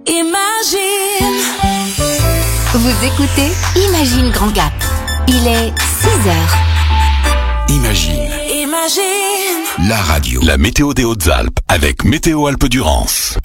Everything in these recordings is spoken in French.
Imagine. Vous écoutez Imagine Grand Gap. Il est 6h. Imagine. Imagine. La radio. La météo des Hautes-Alpes avec Météo Alpes-Durance.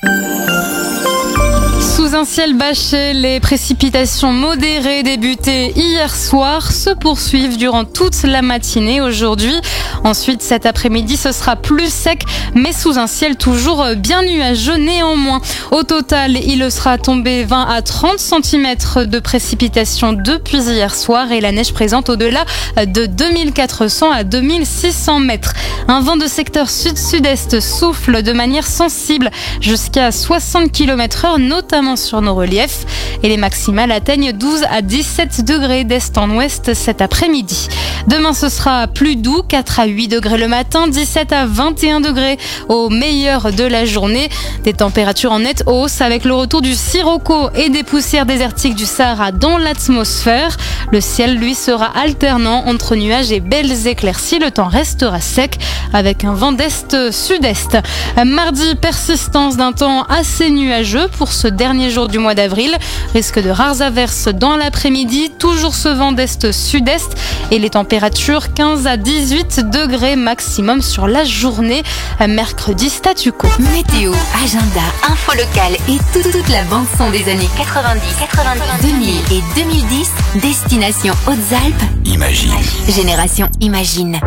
Sous un ciel bâché, les précipitations modérées débutées hier soir se poursuivent durant toute la matinée aujourd'hui. Ensuite, cet après-midi, ce sera plus sec, mais sous un ciel toujours bien nuageux néanmoins. Au total, il sera tombé 20 à 30 cm de précipitations depuis hier soir et la neige présente au-delà de 2400 à 2600 mètres. Un vent de secteur sud-sud-est souffle de manière sensible jusqu'à 60 km/h, notamment sur nos reliefs. Et les maximales atteignent 12 à 17 degrés d'est en ouest cet après-midi. Demain, ce sera plus doux, 4 à 8 degrés le matin, 17 à 21 degrés au meilleur de la journée. Des températures en nette hausse avec le retour du sirocco et des poussières désertiques du Sahara dans l'atmosphère. Le ciel, lui, sera alternant entre nuages et belles éclaircies. Le temps restera sec avec un vent d'est-sud-est. Mardi, persistance d'un temps assez nuageux pour ce dernier jour du mois d'avril. Risque de rares averses dans l'après-midi. Toujours ce vent d'est-sud-est et les températures 15 à 18 degrés maximum sur la journée. Mercredi, statu quo. Météo, agenda, info locale et toute la bande-son des années 90, 2000 et 2010. Destination Hautes-Alpes. Imagine. Génération Imagine.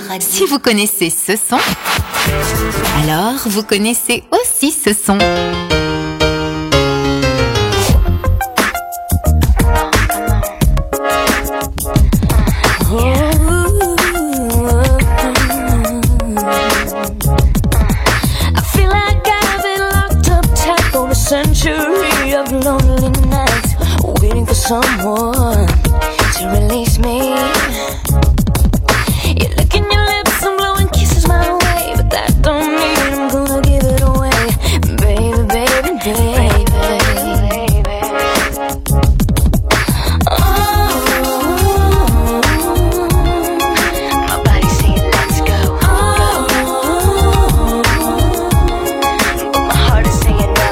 Si vous connaissez ce son, alors vous connaissez aussi ce son. Century of lonely nights, waiting for someone to release me. You're licking your lips and blowing kisses my way, but that don't mean I'm gonna give it away, baby, baby, baby. My body's saying let's go, but my heart is saying no.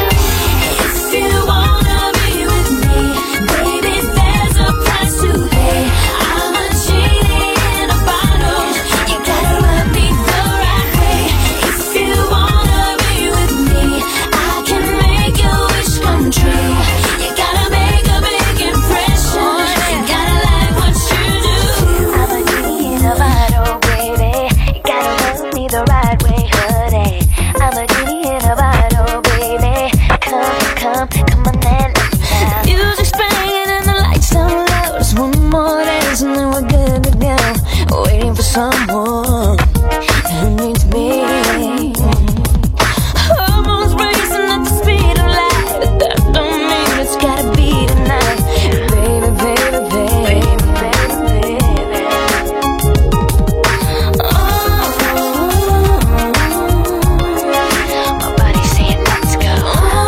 Someone who needs me. Hormones racing at the speed of light, but that don't mean it's gotta be tonight, baby, baby, baby, baby, baby. My body's saying let's go,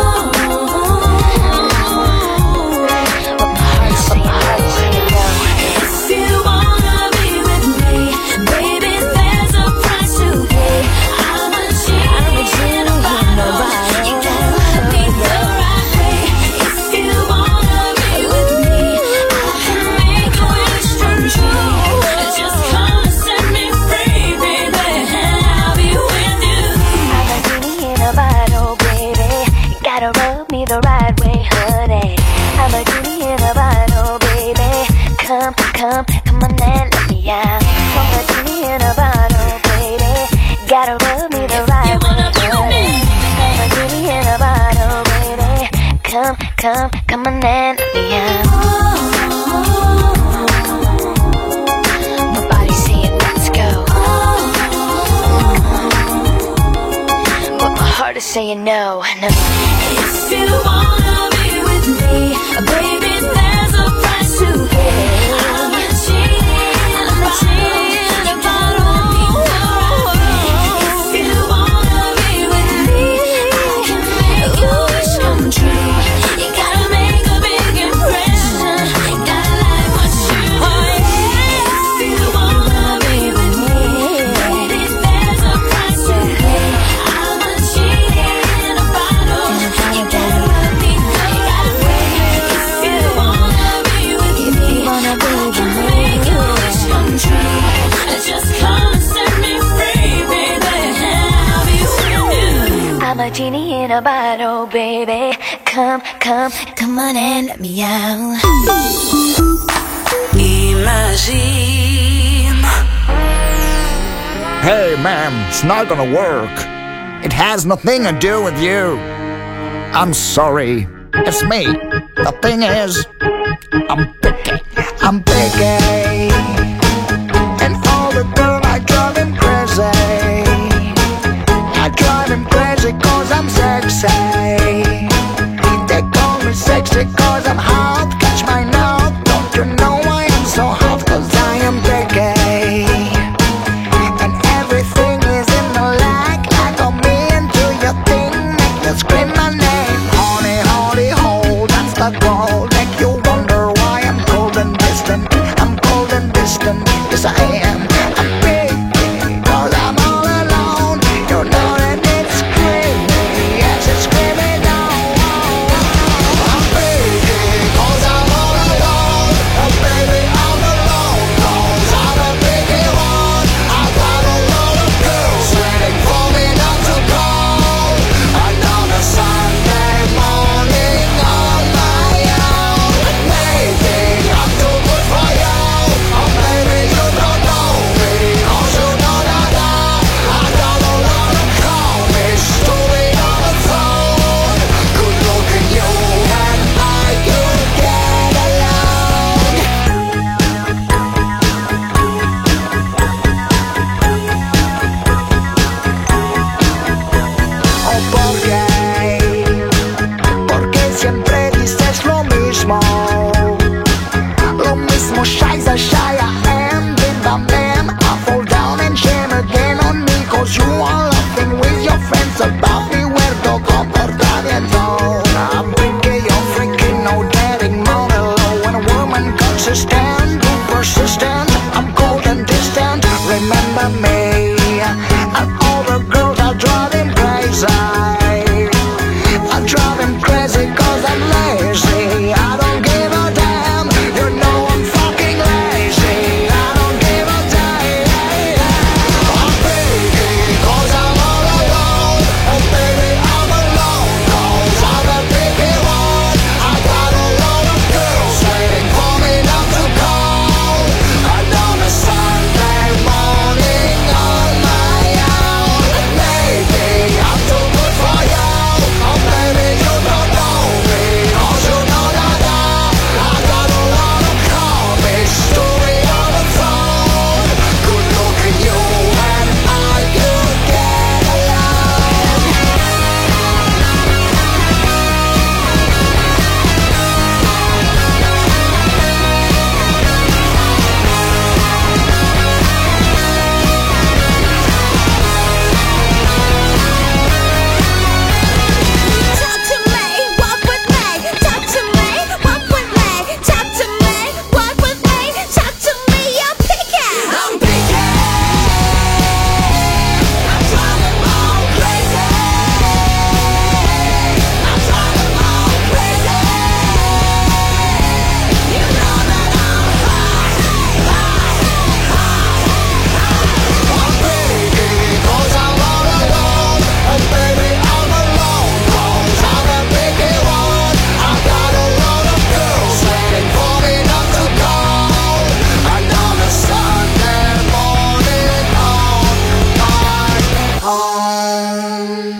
but my heart's saying no. If you wanna be with me, baby, there's a price to pay. I'm a genie in a bottle. You gotta love me the right way. If you wanna be with me, I can make a wish come true. Just come and set me free, baby, and I'll be with you. I'm a genie in a bottle, baby. You gotta rub me the right way, honey. I'm a genie in a bottle, baby. Come, come, come on and let me out. I'm a genie in a bottle, baby. Gotta rub me the right way. I'm a genie in a bottle, baby. Come, come, come on and let me out. My body's saying let's go, but my heart is saying no, no. If you wanna be with me, baby, there's a price to pay. I'm a genie in a bottle. If you wanna be with me, I can make your wish come true. You gotta make a big impression, gotta like what you do. If you wanna be with me, baby, there's a price to pay. I'm a genie in a bottle. You gotta rub me the right way. If you wanna be with me, I can make your wish come true. Just come and set me free, baby, and I'll be with you. I'm a genie in a bottle, baby. Come, come, come on and let me out. Imagine. Hey, ma'am, it's not gonna work. It has nothing to do with you. I'm sorry. It's me. The thing is, I'm picky. I'm picky. And all the girls, I drive him crazy. I drive him crazy cause I'm sexy. They call me sexy cause I'm hot. Catch my nose. Don't you know I am so hot cause I am picky. And everything is in the lag. I got me into your thing. Make you scream my name. Honey, honey, hold. That's the goal. Make you wonder why I'm cold and distant. I'm cold and distant. Yes, I am. I'm picky cause I'm all alone. You know that it's screaming. Yes, it's screaming down. I'm picky cause I'm all alone. Oh, baby, I'm alone cause I'm a picky one. I got a lot of girls waiting for me not to call. Another Sunday morning on my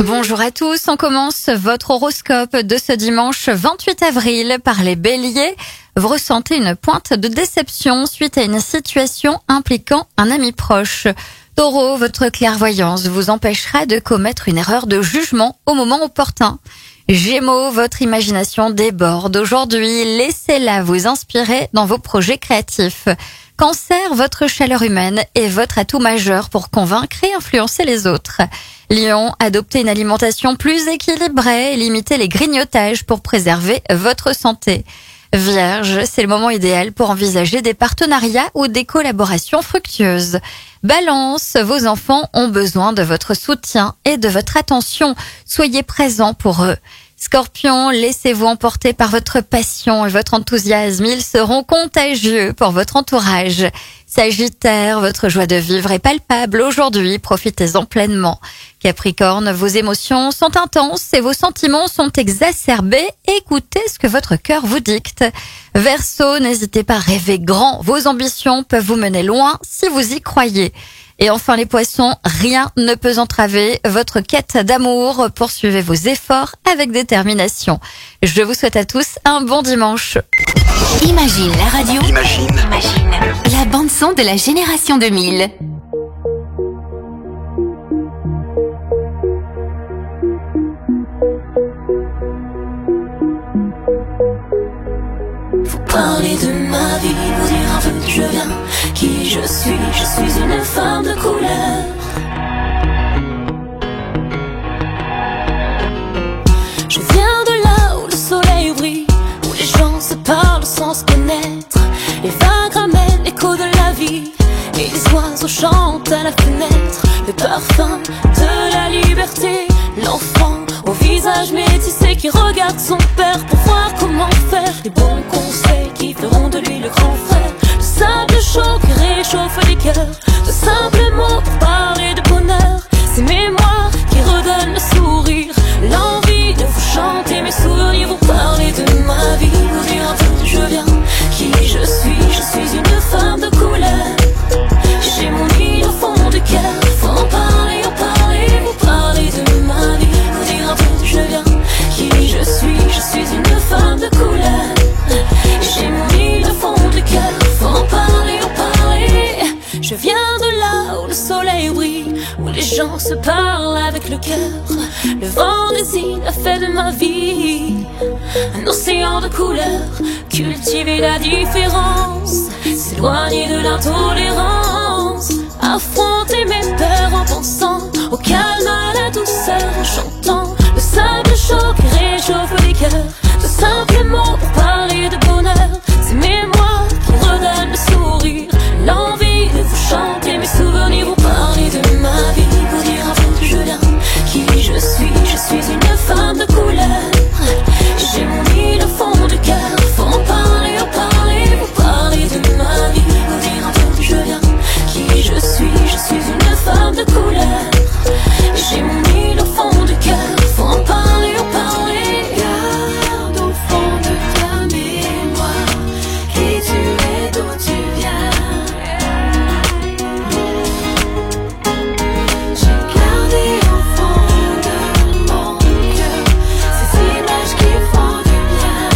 Bonjour à tous, on commence votre horoscope de ce dimanche 28 avril par les béliers. Vous ressentez une pointe de déception suite à une situation impliquant un ami proche. Taureau, votre clairvoyance vous empêchera de commettre une erreur de jugement au moment opportun. Gémeaux, votre imagination déborde aujourd'hui, laissez-la vous inspirer dans vos projets créatifs. Cancer, votre chaleur humaine est votre atout majeur pour convaincre et influencer les autres. Lion, adoptez une alimentation plus équilibrée et limitez les grignotages pour préserver votre santé. Vierge, c'est le moment idéal pour envisager des partenariats ou des collaborations fructueuses. Balance, vos enfants ont besoin de votre soutien et de votre attention. Soyez présents pour eux. Scorpion, laissez-vous emporter par votre passion et votre enthousiasme. Ils seront contagieux pour votre entourage. Sagittaire, votre joie de vivre est palpable aujourd'hui. Profitez-en pleinement. Capricorne, vos émotions sont intenses et vos sentiments sont exacerbés. Écoutez ce que votre cœur vous dicte. Verseau, n'hésitez pas à rêver grand. Vos ambitions peuvent vous mener loin si vous y croyez. Et enfin les poissons, rien ne peut entraver votre quête d'amour. Poursuivez vos efforts avec détermination. Je vous souhaite à tous un bon dimanche. Imagine la radio. Imagine la bande-son de la génération 2000. Vous parlez de ma vie, vous dire un peu d'où je viens, qui je suis une femme de couleur. Je viens de là où le soleil brille, où les gens se parlent sans se connaître. Les vagues ramènent l'écho de la vie, et les oiseaux chantent à la fenêtre. Le parfum de la liberté, l'enfant au visage métissé qui regarde son père pour voir comment faire. Les bons conseils qui feront de lui le grand frère. Le simple chaud qui réchauffe les cœurs. De simples mots pour parler de bonheur. Ces mémoires qui redonnent le sourire. L'envie de vous chanter mes souvenirs. Vous parler de ma vie, vous dire un peu d'où je viens, qui je suis une femme de couleur. J'ai mon île au fond du cœur. Faut en parler, vous parler de ma vie, vous dire un peu d'où je viens, qui je suis une femme de couleur. J'ai mon île au fond du cœur. Faut en parler, je viens de là où le soleil brille, où les gens se parlent avec le cœur. Le vent des îles a fait de ma vie un océan de couleurs. Cultiver la différence, s'éloigner de l'intolérance. Affronter mes peurs en pensant au calme, à la douceur, en chantant le simple chaud qui réchauffe les cœurs. De simples mots pour parler de bonheur. Ces mémoires qui redonnent le sourire. L'envie de vous chanter mes souvenirs. Vous parler de ma vie, vous dire un peu d'où je viens, qui je suis une femme de couleur. J'ai mon île au fond du cœur. Faut en parler, vous parler de ma vie, vous dire un peu d'où je viens, qui je suis une femme de couleur. J'ai mon île au fond du cœur. Faut en parler, garde au fond de ta mémoire, qui tu es, d'où tu viens. J'ai gardé au fond de mon cœur ces images qui font du bien.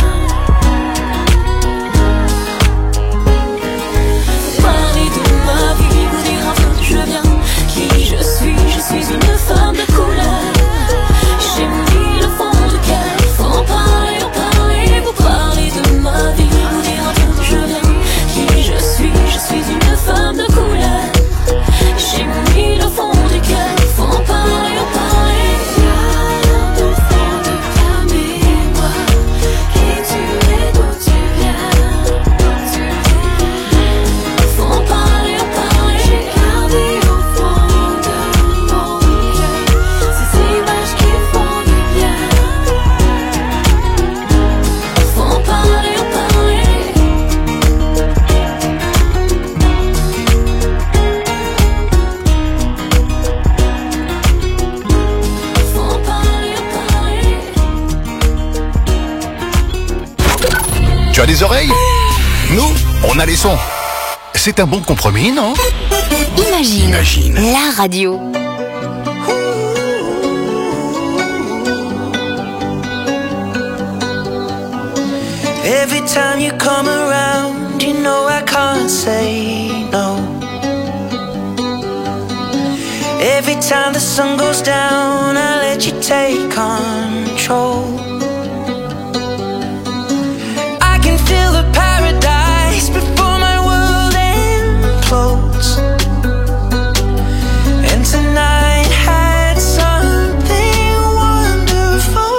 Faut parler de ma vie, vous dire un peu d'où je viens, qui je suis une femme de couleur. J'ai mon île au fond du cœur. Faut en parler, vous parler de ma vie, vous dire un peu d'où je viens, qui je suis une femme de couleur. J'ai mon île au fond du cœur. Faut en parler, garde au fond de ta mémoire, qui tu es, d'où tu viens. Faut en parler, j'ai gardé au fond de mon cœur ces images qui font du bien. Faut en parler, faut en parler. Tu as des oreilles? Nous, on a les sons. C'est un bon compromis, non? Imagine la radio. Every time you come around, you know I can't say no. Every time the sun goes down, I let you take control. I can feel the paradise before my world implodes. And tonight had something wonderful.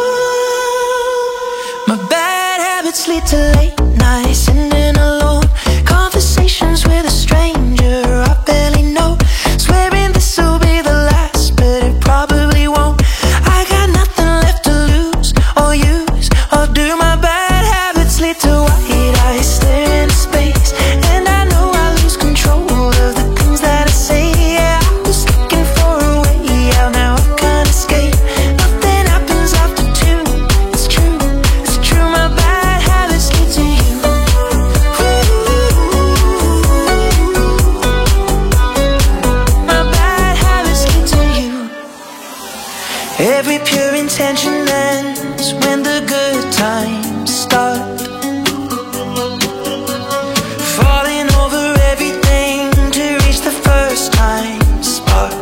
My bad habits lead to late nights, sitting alone, conversations with a stranger I barely know, swearing this will be the last, but it probably won't. I got nothing left to lose or use or do. My bad habits lead to white eyes staring into space, and I know I lose control of the things that I say. Yeah, I was looking for a way out, now I can't escape. Nothing happens after two. It's true, it's true. My bad habits lead to you. My bad habits lead to you. Every pure intention ends when the good times start. Falling over everything to reach the first time spark.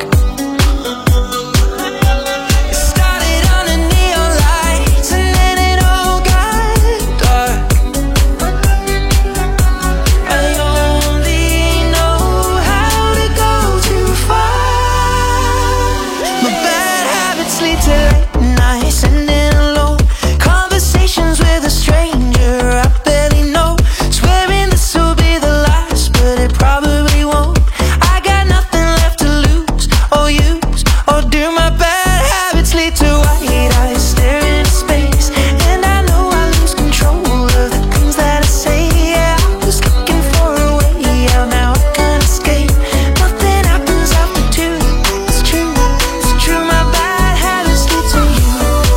It started on the neon lights and then it all got dark. I only know how to go too far. My bad habits lead to late nights, sitting alone, conversations with a stranger I barely know, swearing this will be the last, but it probably won't. I got nothing left to lose or use or do. My bad habits lead to white eyes staring into space, and I know I lose control of the things that I say. Yeah, I was looking for a way out, now I can't escape. Nothing happens after two. It's true, it's true. My bad habits lead to you.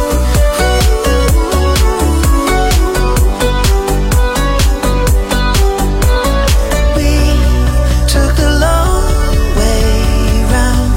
We took the long way round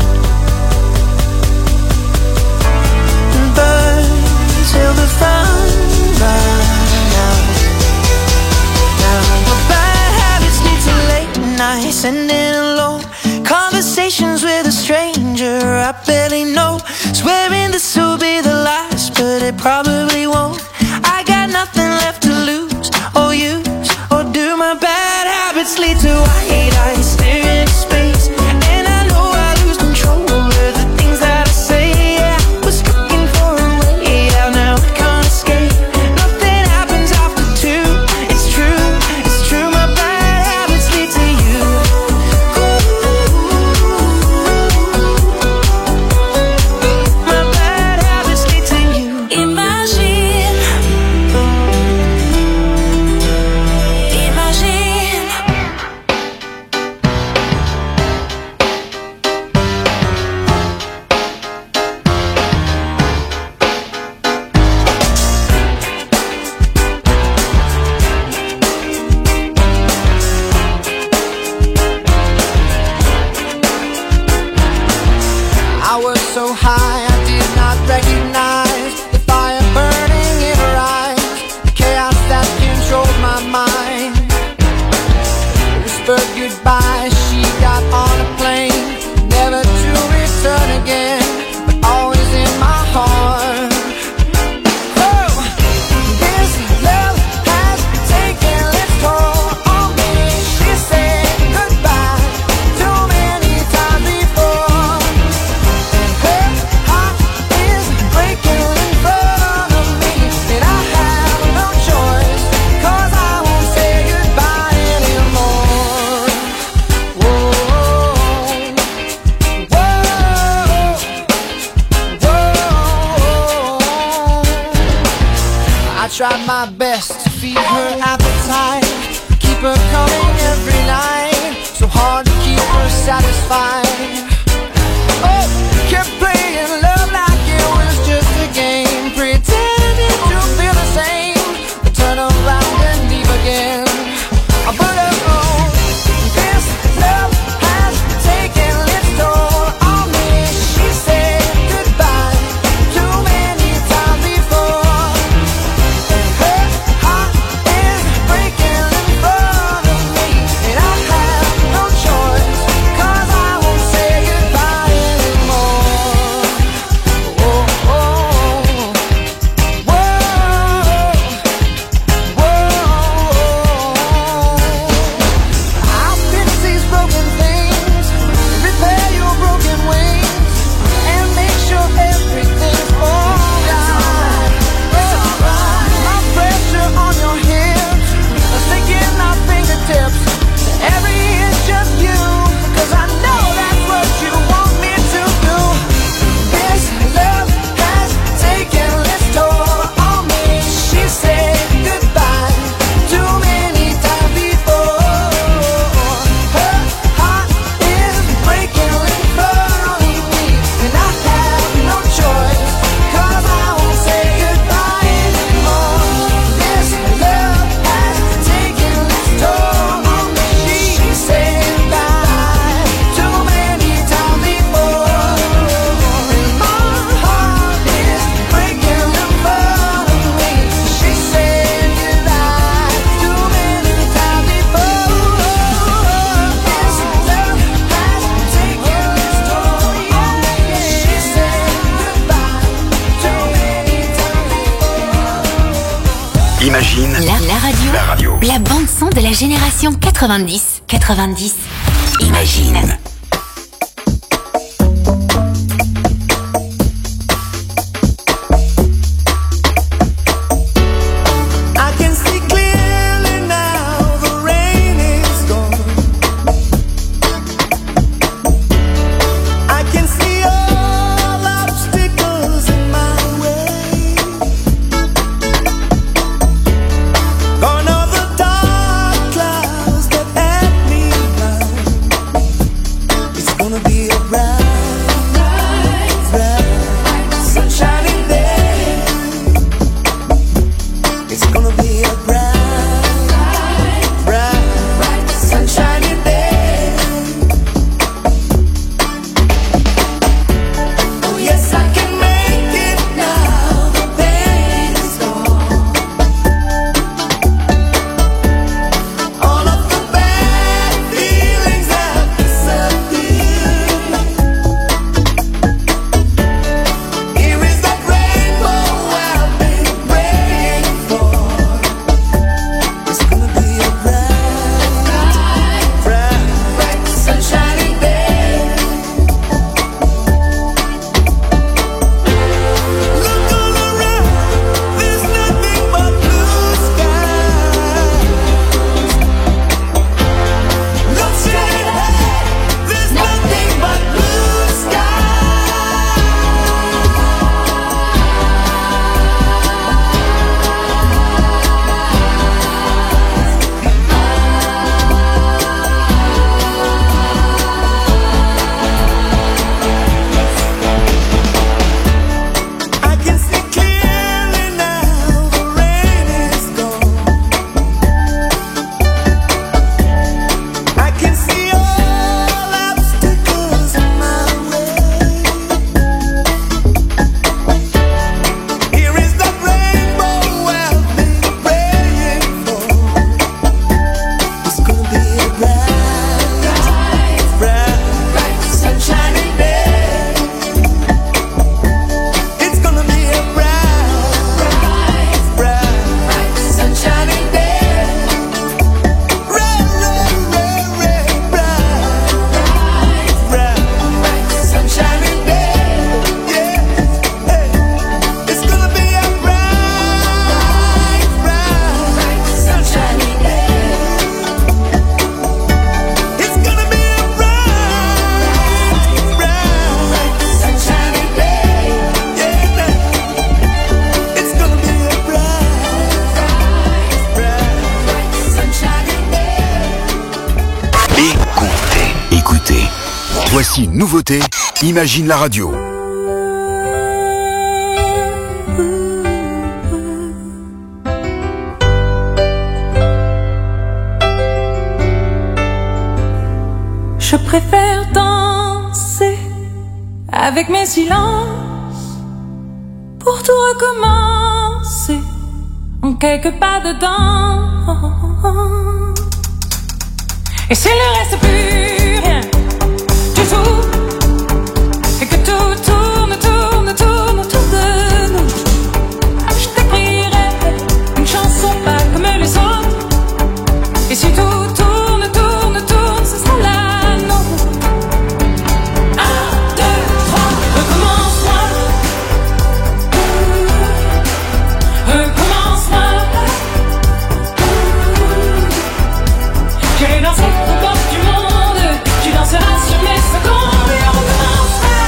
and burned till the fun ran out. Now my bad habits lead to late nights, sitting alone, conversations with a stranger I barely know, swearing this will be the last, but it probably won't. I got nothing left to lose or use or do. My bad habits lead to white eyes staring into space, and I know I lose control of the things that I say. Yeah, I was looking for a way out, now I can't escape. Nothing happens after two. It's true, it's true. My bad habits lead to you. My bad habits lead to you. Imagine, imagine. I was so high, I did not recognize the fire burning in her eyes, the chaos that controlled my mind. Whispered goodbye, she got on a plane, never to return again, but always in my heart. Oh, this love has taken its toll on me. She said goodbye too many times before. Her heart is breaking in front of me, and I have no choice, 'cause I won't say goodbye anymore. Whoa, whoa, whoa. I tried my best to feed her appetite, keep her coming every night, so hard to keep her satisfied. Oh, kept playing love like it was just a game, pretending to feel the same, but turn around and leave again. But oh, this love has taken its toll on me. She said goodbye too many times before, and her heart is La bande-son de la génération 90. 90. Imagine. Voici une nouveauté, Imagine la radio. Je préfère danser avec mes silences pour tout recommencer en quelques pas dedans. Et s'il ne reste plus rien du tout, et que tout tourne, tourne, tourne autour de nous, je t'écrirai une chanson pas comme les autres. Et si tout tourne, tourne, tourne, ce sera la nôtre. 1, 2, 3, recommence-moi. Recommence-moi. J'irai danser au bord du monde, tu danseras sur mes secondes et on recommencera.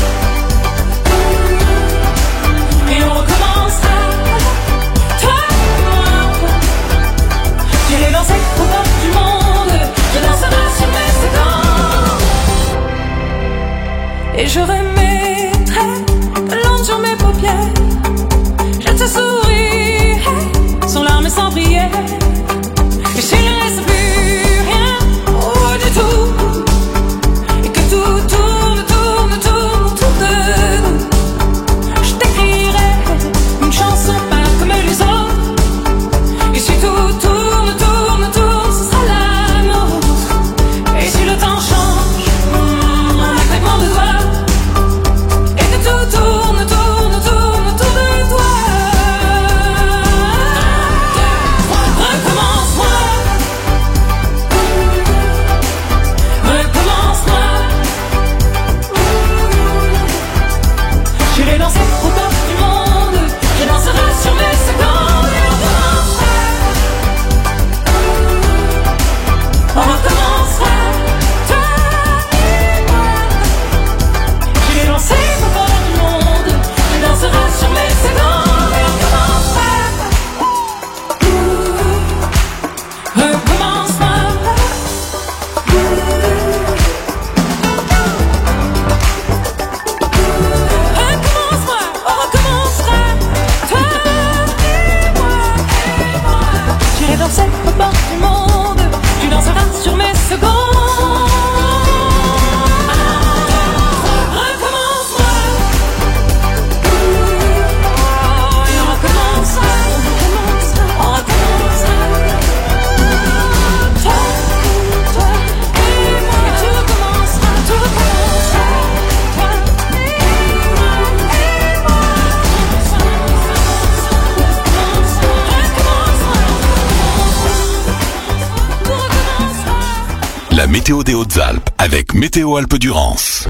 Et on recommencera, toi et moi. J'irai danser au bord du monde, je danserai sur mes secondes. Et je remettrai de l'encre sur mes paupières, je te sourirai sans larmes et sans prière. Et s'il ne reste plus rien du tout, et que tout tourne, tourne, tourne autour de nous, je t'écrirai une chanson pas comme les autres. Et si tout tourne, tourne, tourne, ce sera la nôtre. Et si le temps change, un claquement de doigts, et que tout tourne, tourne, tourne, tourne météo des Hautes-Alpes avec Météo Alpes-Durance.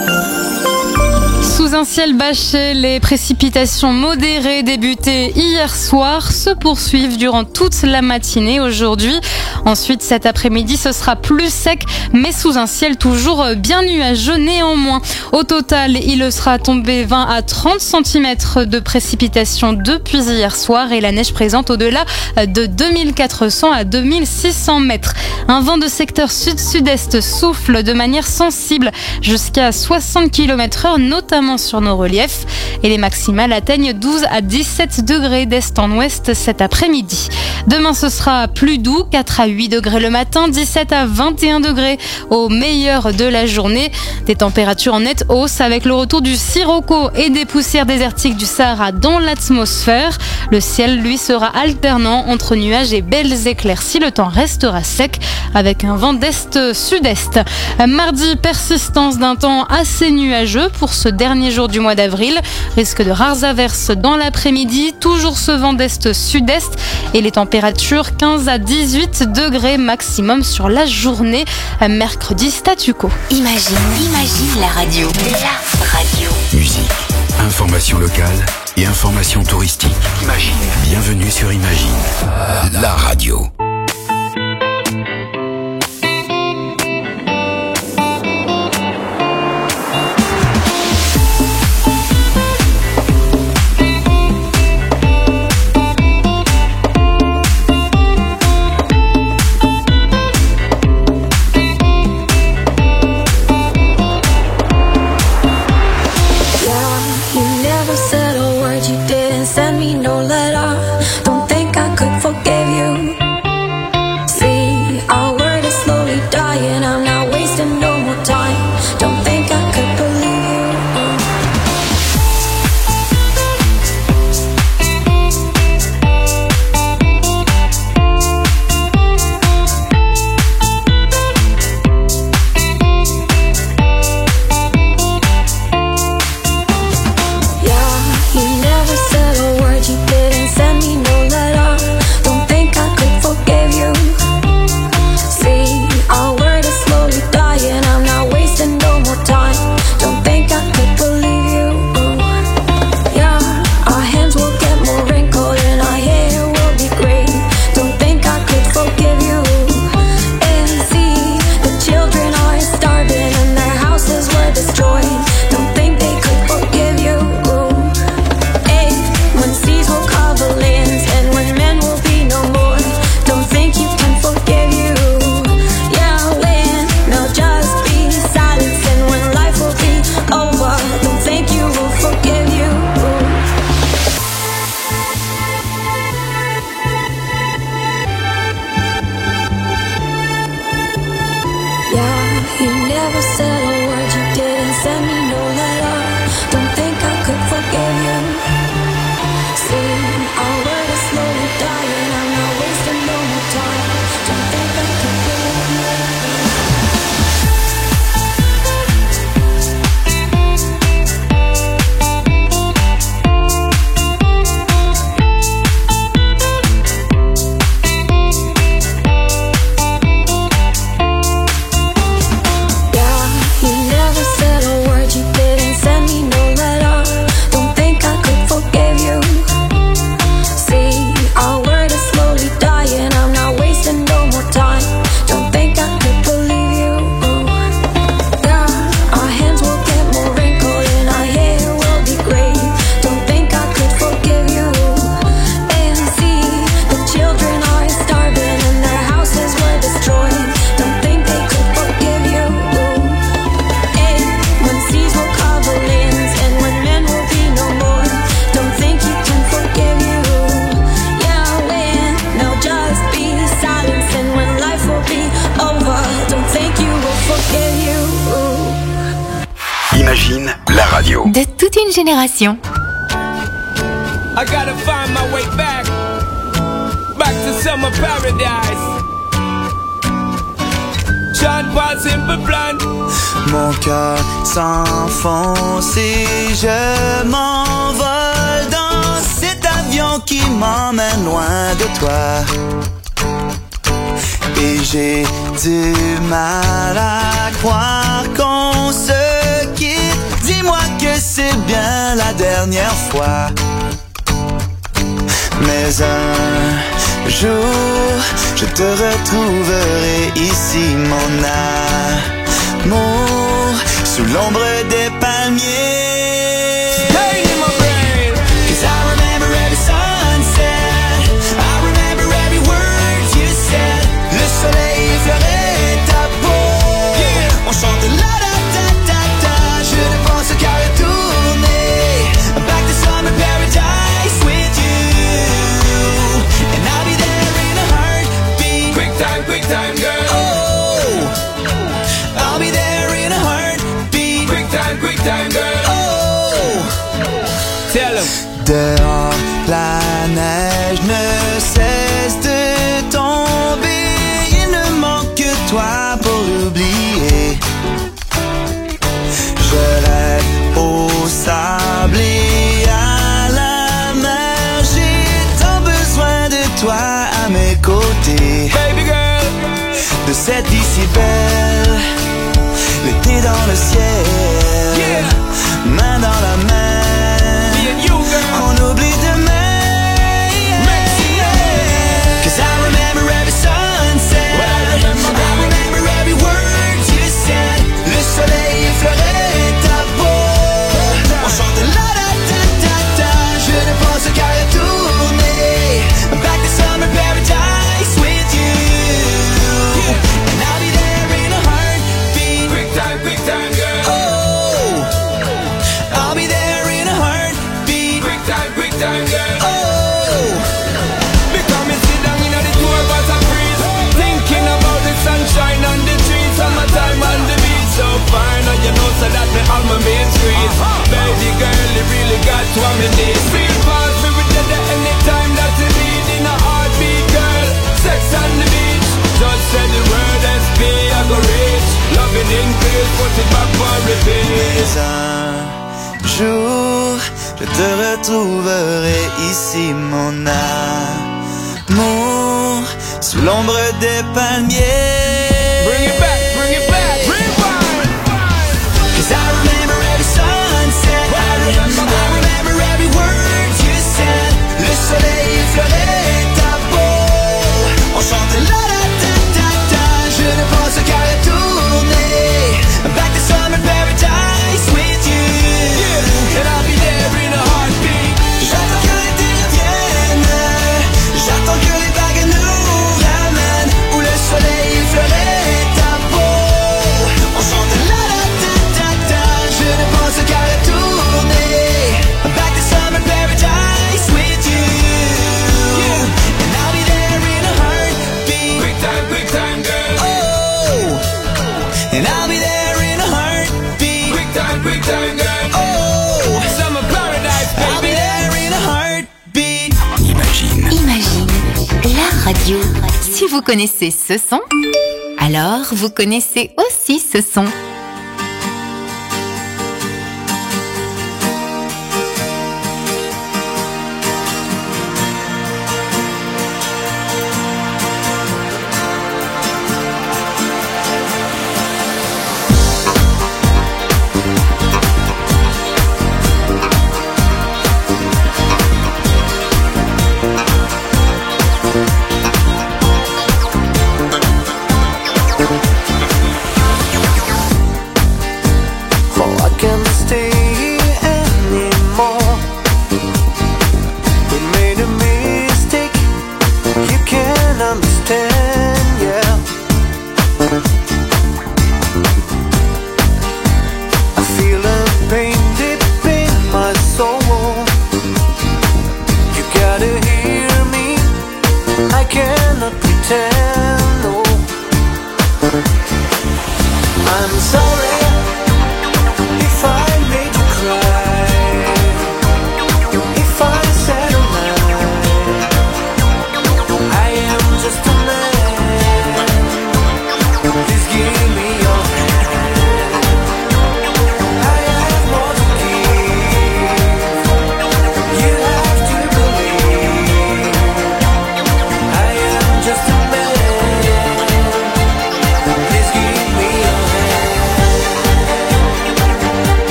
Sous un ciel bâché, les précipitations modérées débutées hier soir se poursuivent durant toute la matinée aujourd'hui. Ensuite, cet après-midi, ce sera plus sec, mais sous un ciel toujours bien nuageux néanmoins. Au total, il sera tombé 20 à 30 cm de précipitations depuis hier soir et la neige présente au-delà de 2400 à 2600 mètres. Un vent de secteur sud-sud-est souffle de manière sensible jusqu'à 60 km/h, notamment sur nos reliefs, et les maximales atteignent 12 à 17 degrés d'est en ouest cet après-midi. Demain, ce sera plus doux, 4 à 8 degrés le matin, 17 à 21 degrés au meilleur de la journée. Des températures en nette hausse avec le retour du sirocco et des poussières désertiques du Sahara dans l'atmosphère. Le ciel, lui, sera alternant entre nuages et belles éclaircies. Le temps restera sec avec un vent d'est-sud-est. Mardi, persistance d'un temps assez nuageux pour ce dernier jour du mois d'avril. Risque de rares averses dans l'après-midi. Toujours ce vent d'est-sud-est et les températures 15 à 18 degrés maximum sur la journée. Mercredi, statu quo. Imagine la radio. La radio. Musique, information locale et information touristique. Imagine. Bienvenue sur Imagine, la radio. Imagine, la radio. De toute une génération. I gotta find my way back to summer paradise. John Paul Simple Plan. Mon cœur s'enfonce et je m'envole dans cet avion qui m'emmène loin de toi. Et j'ai du mal à croire qu'on se quitte. Dis-moi que c'est bien la dernière fois. Mais un jour, je te retrouverai ici, mon amour, sous l'ombre des palmiers. Stay in my brain. 'Cause I remember every sunset, I remember every word you said. Le soleil effleurait ta peau, on chante la da da da da. Je ne pense qu'à retourner back to summer paradise with you, and I'll be there in a heartbeat. Quick time, girl. Oh, I'll be there in a heartbeat. Quick time, girl. Oh, Tell him. dehors, la neige ne cesse de tomber. Il ne manque que toi pour l'oublier. Je rêve au sable et à la mer. J'ai tant besoin de toi à mes côtés. Baby girl. De cette vie si belle, l'été dans le ciel, Yeah. main dans la main. Me and you, girl. On oublie demain. Yeah. 'Cause I remember every sunset, Well, I remember every word you said. Le soleil effleurait ta peau, on chante la da da da da. Je ne pense qu'à retourner back to summer paradise with you, and I'll be there in a heartbeat. Quick time, girl. Oh, I'll be there in a heartbeat. Quick time, girl. Oh, Because me sit down in the tour bus and freeze, thinking about the sunshine on the trees, summertime on the beach, so fine. And you know, so that me all my main squeeze. Baby girl, you really got what me need. Feel fast, we will get there anytime that you need. In a heartbeat, girl, sex on the beach. Just say the word SP, I go reach. Loving in peace, put it back for repeat. mais un jour, je te retrouverai ici, mon amour, sous l'ombre des palmiers. Bring it back, rewind. 'Cause I remember every sunset, I remember every word you said. Le soleil effleurait ta peau, on chante la da da da da. Je ne pense qu'à retourner back to summer paradise with you, And I'll be there in a heartbeat. J'attends que l'été revienne, j'attends que les vagues nous ramènent, où le soleil effleurait ta peau, on chante la da da da da. Je ne pense qu'à retourner back to summer paradise with you, and I'll be there in a heartbeat. Quick time, girl. Oh, and I'll be there in a heartbeat. Quick time, girl. Oh, Summer paradise, I'll be baby. there in a heartbeat. Imagine, la radio. Si vous connaissez ce son, alors vous connaissez aussi ce son.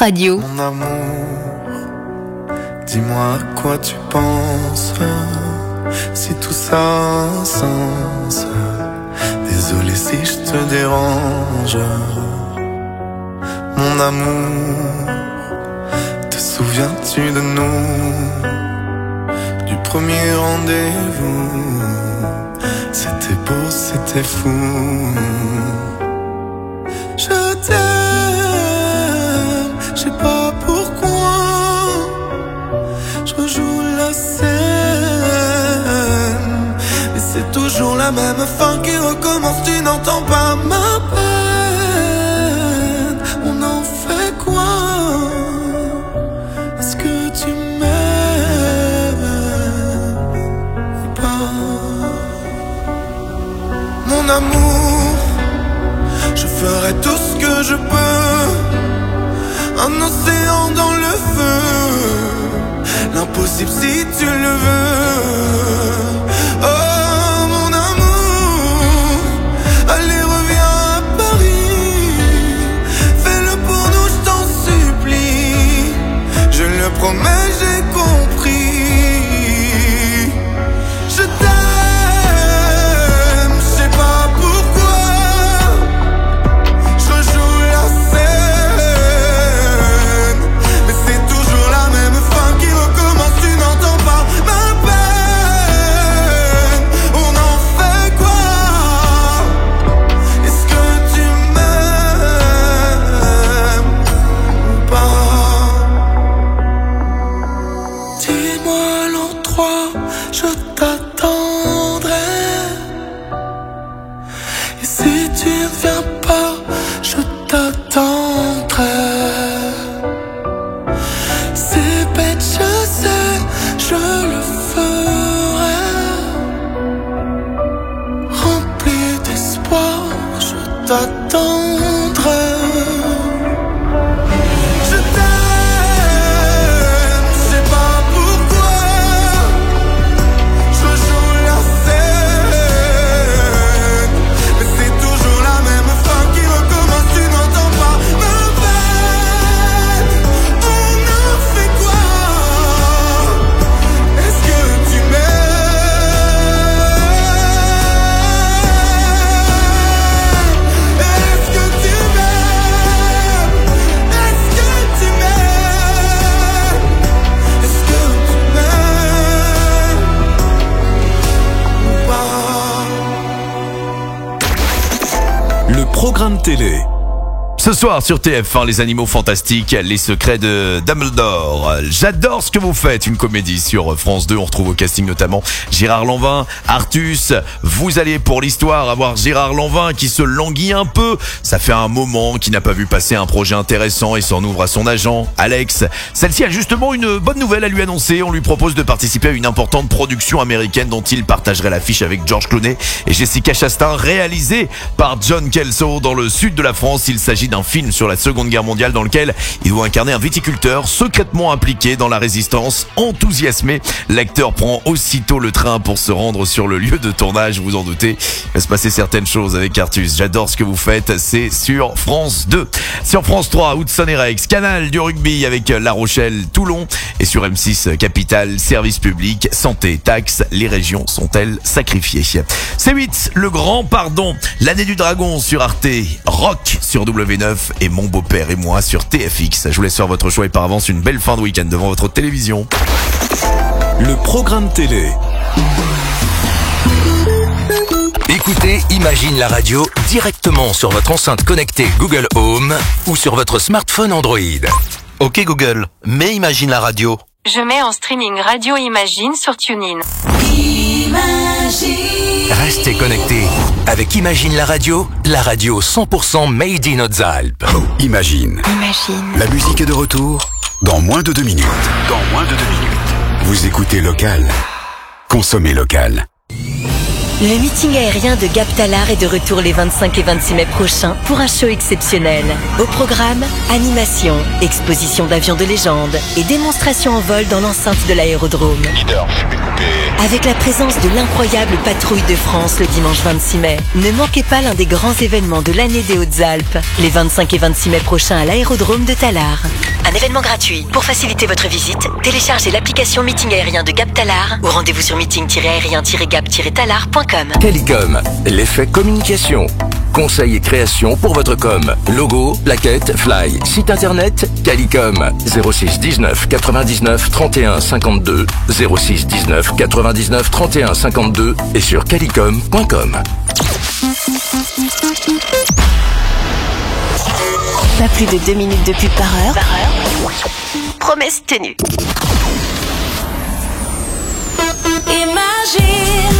Radio. Mon amour, dis-moi à quoi tu penses, si tout ça a un sens. Désolé si je te dérange. Mon amour, te souviens-tu de nous, du premier rendez-vous? C'était beau, c'était fou. Je t'aime, je sais pas pourquoi. Je rejoue la scène, mais c'est toujours la même fin qui recommence. Tu n'entends pas ma peine. On en fait quoi? Est-ce que tu m'aimes ou pas? Mon amour, je ferai tout ce que je peux. Un océan dans le feu, l'impossible si tu le veux. Oh mon amour, allez reviens à Paris. Fais-le pour nous, je t'en supplie. Je le promets, j'ai compris. Je t'aime, je sais pas pourquoi. Je joue la scène, mais c'est toujours la même fin qui recommence. Tu n'entends pas ma peine. On en fait quoi? Est-ce que tu m'aimes ou pas? Dis-moi l'endroit, je t'attendrai. Et si tu ne viens pas, je t'attendrai. C'est bête, je sais, je le ferai. Rempli d'espoir, je t'attendrai. Je t'aime, je sais pas pourquoi. Je joue la scène, mais c'est toujours la même fin qui recommence. Tu n'entends pas ma peine. On en fait quoi? Est-ce que tu m'aimes? Est-ce que tu m'aimes? Est-ce que tu m'aimes? Est-ce que tu m'aimes ou pas? Le programme télé. Ce soir sur TF1, les animaux fantastiques, les secrets de Dumbledore. J'adore ce que vous faites, une comédie sur France 2. On retrouve au casting notamment Gérard Lanvin, Artus. Vous allez pour l'histoire avoir Gérard Lanvin qui se languit un peu. Ça fait un moment qu'il n'a pas vu passer un projet intéressant et s'en ouvre à son agent, Alex. Celle-ci a justement une bonne nouvelle à lui annoncer. On lui propose de participer à une importante production américaine dont il partagerait l'affiche avec George Clooney et Jessica Chastain, réalisée par John Kelso dans le sud de la France. Il s'agit d'un film sur la Seconde Guerre mondiale dans lequel il doit incarner un viticulteur secrètement impliqué dans la résistance. Enthousiasmé, l'acteur prend aussitôt le train pour se rendre sur le lieu de tournage. Vous en doutez, il va se passer certaines choses avec Artus. J'adore ce que vous faites, c'est sur France 2. Sur France 3, Hudson et Rex, Canal du rugby avec La Rochelle, Toulon. Et sur M6, Capital, service public, santé, taxes, les régions sont-elles sacrifiées? C8, Le Grand Pardon, l'année du dragon sur Arte, Rock sur W9 et Mon beau-père et moi sur TFX. Je vous laisse faire votre choix et par avance une belle fin de week-end devant votre télévision. Le programme télé. Écoutez Imagine la radio directement sur votre enceinte connectée Google Home ou sur votre smartphone Android. Ok Google, mets Imagine la radio. Je mets en streaming Radio Imagine sur TuneIn. Restez connectés avec Imagine la radio 100% made in Hautes-Alpes. Imagine. La musique est de retour dans moins de 2 minutes. Vous écoutez Local. Consommez local. Le meeting aérien de Gap Talar est de retour les 25 et 26 mai prochains pour un show exceptionnel. Au programme, animation, exposition d'avions de légende et démonstration en vol dans l'enceinte de l'aérodrome. Leader, fumée coupée. Avec la présence de l'incroyable patrouille de France le dimanche 26 mai. Ne manquez pas l'un des grands événements de l'année des Hautes-Alpes, les 25 et 26 mai prochains à l'aérodrome de Talar. Un événement gratuit. Pour faciliter votre visite, téléchargez l'application Meeting aérien de Gap Talar ou rendez-vous sur meeting-aérien-gap-talar.com. Calicom, l'effet communication. Conseil et création pour votre com. Logo, plaquettes, fly, site internet, Calicom. 06 19 99 31 52, 06 19 99 31 52 et sur calicom.com. Pas plus de 2 minutes de pub par heure. Promesse tenue. Imagine.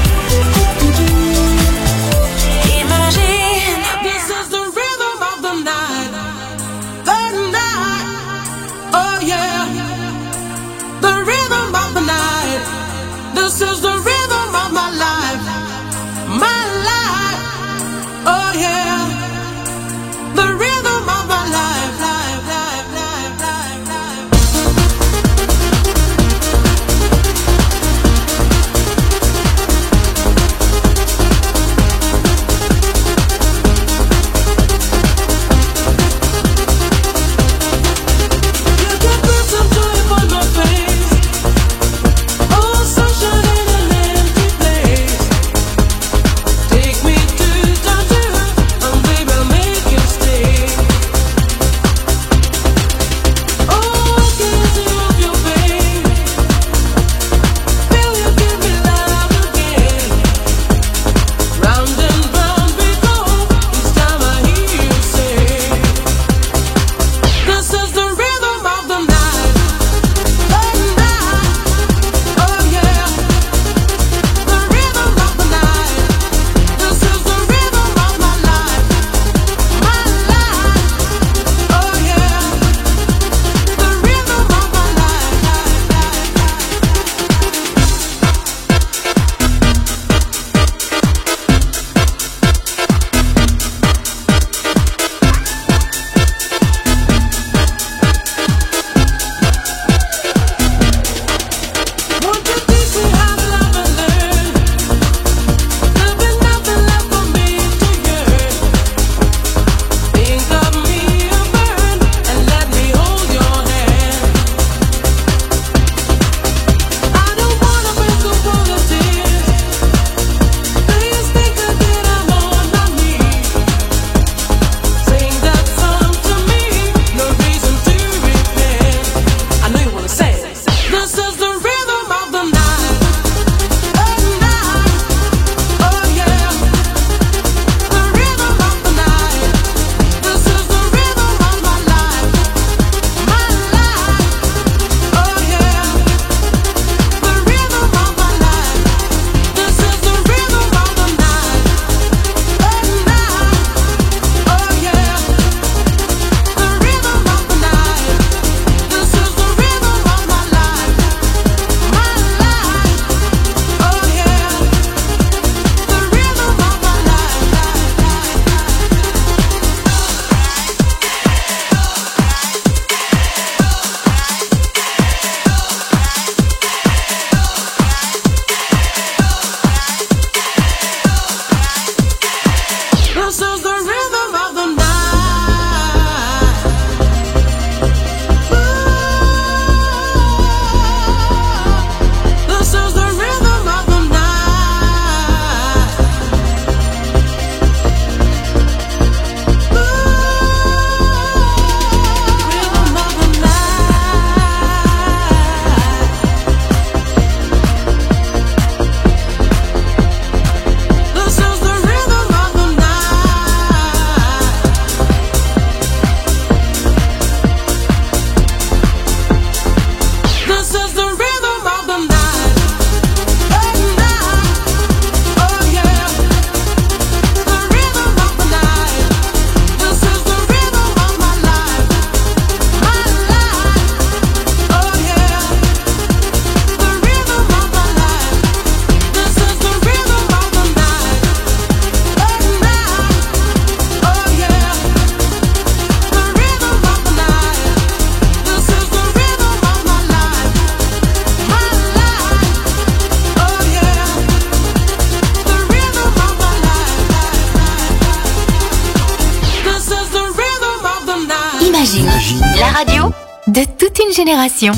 This is the rhythm of the night. The night. Oh yeah. The rhythm of the night. This is the rhythm of my life. My life. Oh yeah. The rhythm of my life. Life, life, life, life, life. radio de toute une génération.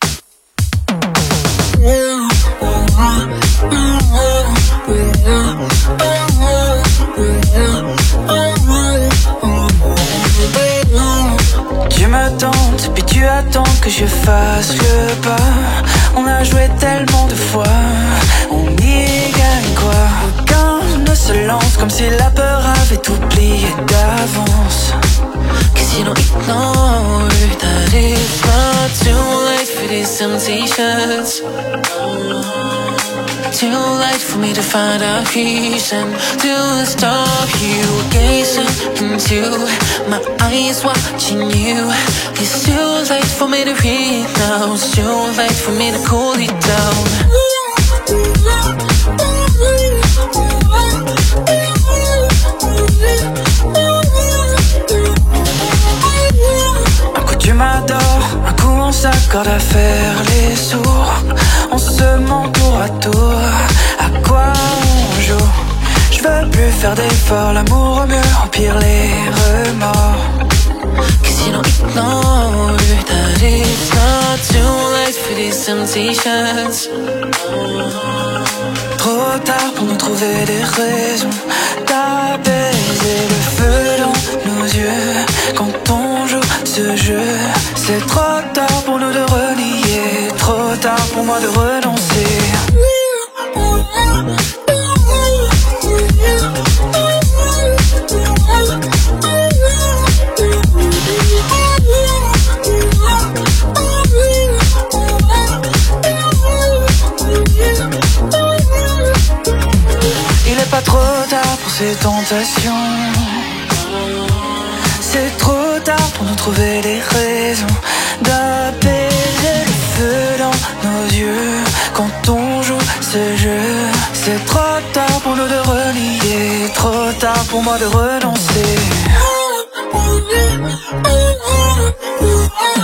Tu me tentes, puis tu attends que je fasse le pas. On a joué tellement de fois, on y gagne quoi? Aucun ne se lance comme si la peur avait oublié d'avance. Cause you don't ignore that it's not too late for these temptations. Too late for me to find a reason to stop you gazing into my eyes, watching you. It's too late for me to read now. It's too late for me to cool it down. Un coup tu m'adores, un coup on s'accorde à faire les sourds. On se ment tour à tour, à quoi on joue? Je veux plus faire d'efforts, l'amour au mieux, au pire les remords. Cause you don't ignore that it's not too late for these temptations. Trop tard pour nous trouver des raisons d'apaiser le feu dans nos yeux. Quand on joue ce jeu, c'est trop tard pour nous de renier, trop tard pour moi de renoncer. Il est pas trop tard pour ces tentations. C'est trop tard pour nous trouver des raisons d'apaiser le feu dans nos yeux. Quand on joue ce jeu, c'est trop tard pour nous de renier, trop tard pour moi de renoncer.